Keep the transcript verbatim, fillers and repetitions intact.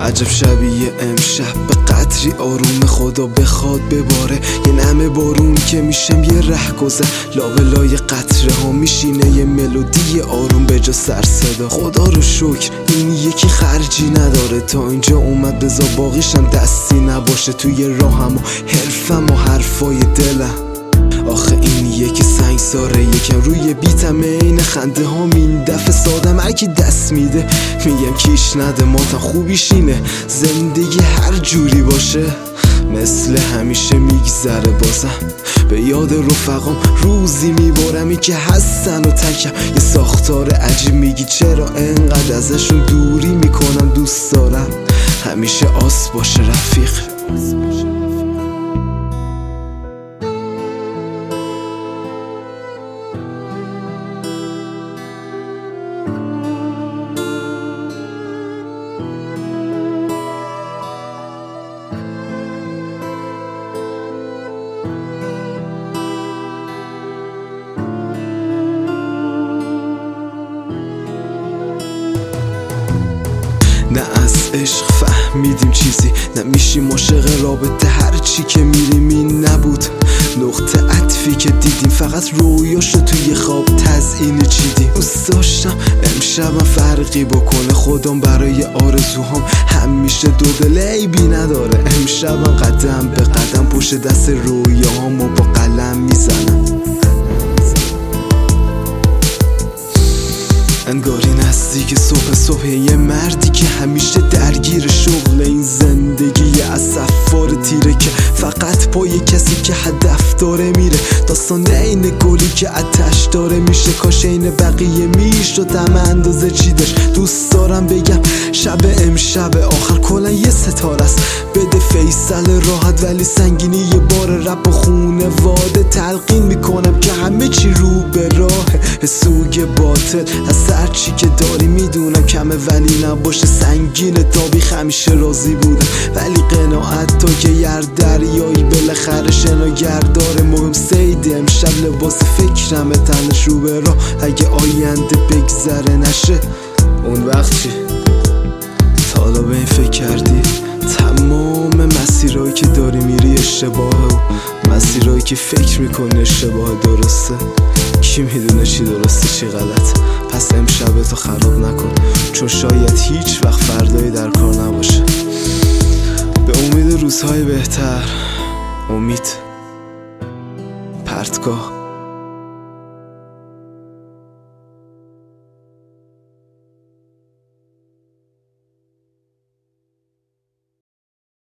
عجب شبیه امشب به قطری آروم خدا بخواد بباره، یه نمه بارون که میشم یه ره گذر، لابلای قطره ها میشینه یه ملودی آروم به جا سر صدا. خدا رو شکر این یکی خرجی نداره، تا اینجا اومد بزا باقیشم دستی نباشه، توی راهم و حرفم و حرفای دلم. آخه این یکی سنگ ساره، یکم روی بیتم این خنده ها این دفعه سادم، هرکی دست میده میگم کیش نده، ماتم خوبیش اینه زندگی هر جوری باشه، مثل همیشه میگذره بازم. به یاد رفقام روزی میبارم که هستن و تکم، یه ساختار عجیب میگی چرا انقدر ازشون دوری میکنم، دوست دارم همیشه آس باشه رفیق. نه از عشق فهمیدیم چیزی، نه میشیم عاشق رابطه، هرچی که میریم این نبود نقطه عطفی که دیدیم، فقط رویاشو توی خواب تزیین چیدیم. دوست داشتم امشبم فرقی بکنه، خودم برای آرزوهام همیشه دو دل عیبی نداره، امشبم قدم به قدم پشت دست رویاهامو با قلم میزنم. انگاری نزدیک صبح صبح یه مردی که همیشه درگیر شغل، این زندگی اسفار تیره که فقط پای کسی که هدف داره میره، داستان این گلی که آتش داره میشه، کاش این بقیه میشد هم اندازه چی داشت. دوست دارم بگم شب امشب آخر کلا یه ستاره است، بده فیصل راحت ولی سنگینی یه بار رپ و خونه واده، تلقین میکنم که همه چی رو به راه سوگ باطل، از هرچی که داری میدونم کمه ولی نباشه سنگین، تابیخ همیشه راضی بودم ولی قناعت تا که یر دریایی بالاخره شناگر داره، مهم سید امشب لباس فکرمه، تنش رو به راه اگه آینده بگذره نشه اون وقت چی؟ تا حالا به این فکر کردی تمام مسیرهایی که داری میری اشتباهه و مسیرهایی که فکر میکنی اشتباه درسته؟ کی میدونه چی درسته چی غلط؟ پس امشب تو خراب نکن، چون شاید هیچ وقت فردایی در کار نباشه. به امید روزهای بهتر، امید پرتگاه.